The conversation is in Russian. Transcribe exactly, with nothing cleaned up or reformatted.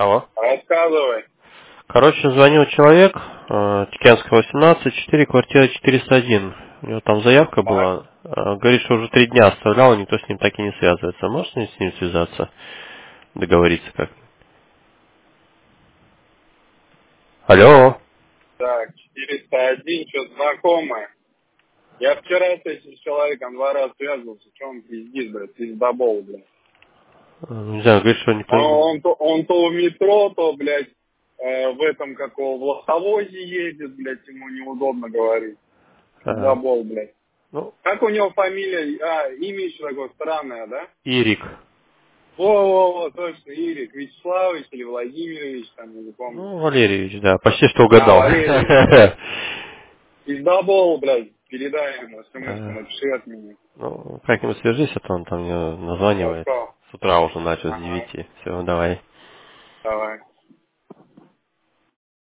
Алло. Рассказывай. Короче, звонил человек, э, Чекенская, восемнадцать, четыре, квартира четыреста один. У него там заявка Так, была. Э, Говорит, что уже три дня оставлял, и никто с ним так и не связывается. Можешь с ним связаться? Договориться как? Алло. так, четыреста один, что-то знакомое. Я вчера с этим человеком два раза связывался, что он пиздит, блядь, пиздобол, блядь. Э, Не знаю, говорит, что никто... Он, не- он, то, он то в метро, то, блядь, э, в этом, какого, в лоховозе едет, блядь, ему неудобно говорить. э, Пиздобол, блядь. Ну, Как у него фамилия, а, имя еще такое странное, да? Ирик. Во-во-во, точно, Ирик Вячеславович или Владимирович, там, не помню. Ну, Валерьевич, да, почти что А, угадал. Валерий. Пиздобол, блядь, передай ему, смс-ку Э, напиши от меня. Ну, как-нибудь свяжись, а то он там мне названивает. Хорошо. С утра уже начал с Ага, девяти. Все, давай. давай.